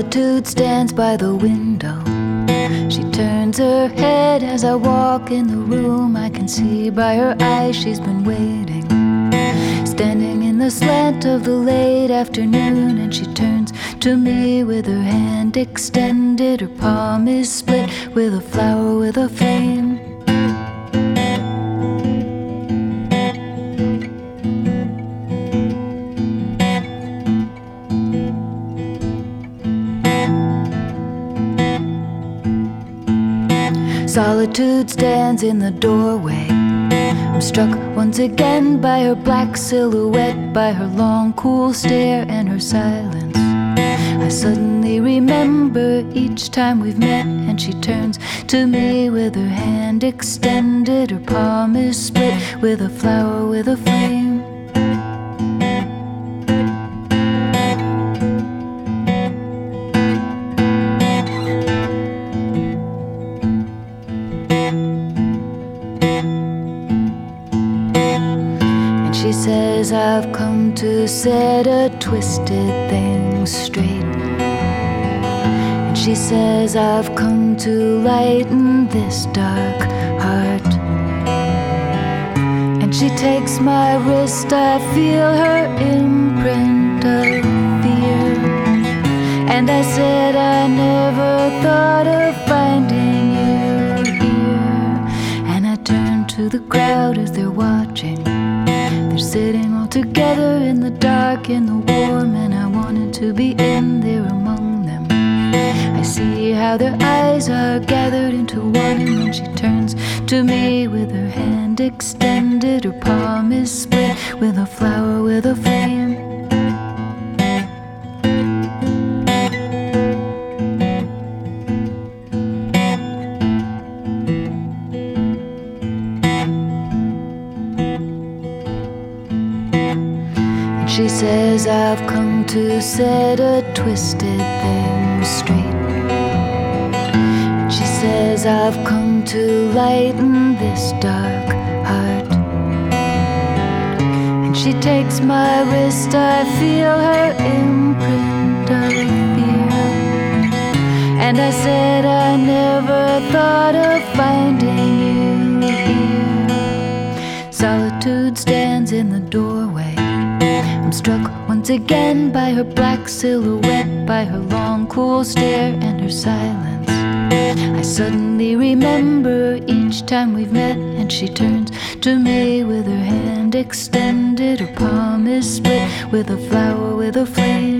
Solitude stands by the window. She turns her head as I walk in the room. I can see by her eyes she's been waiting, standing in the slant of the late afternoon. And she turns to me with her hand extended. Her palm is split with a flower with a flame. Solitude stands in the doorway. I'm struck once again by her black silhouette, by her long cool stare and her silence. I suddenly remember each time we've met, and she turns to me with her hand extended. Her palm is split with a flower with a flame. She says I've come to set a twisted thing straight, and she says I've come to lighten this dark heart. And she takes my wrist, I feel her imprint of fear. And I said I never thought of finding you here. And I turn to the crowd as they're watching. They're sitting all together in the dark, in the warm, and I wanted to be in there among them. I see how their eyes are gathered into one, and then she turns to me with her hand extended. Her palm is split with a flower with a flame. She says I've come to set a twisted thing straight. And she says I've come to lighten this dark heart. And she takes my wrist, I feel her imprint of fear. And I said I never thought of finding you here. Solitude stands in the doorway. I'm struck once again by her black silhouette, by her long cool stare and her silence. I suddenly remember each time we've met, and she turns to me with her hand extended. Her palm is split with a flower with a flame.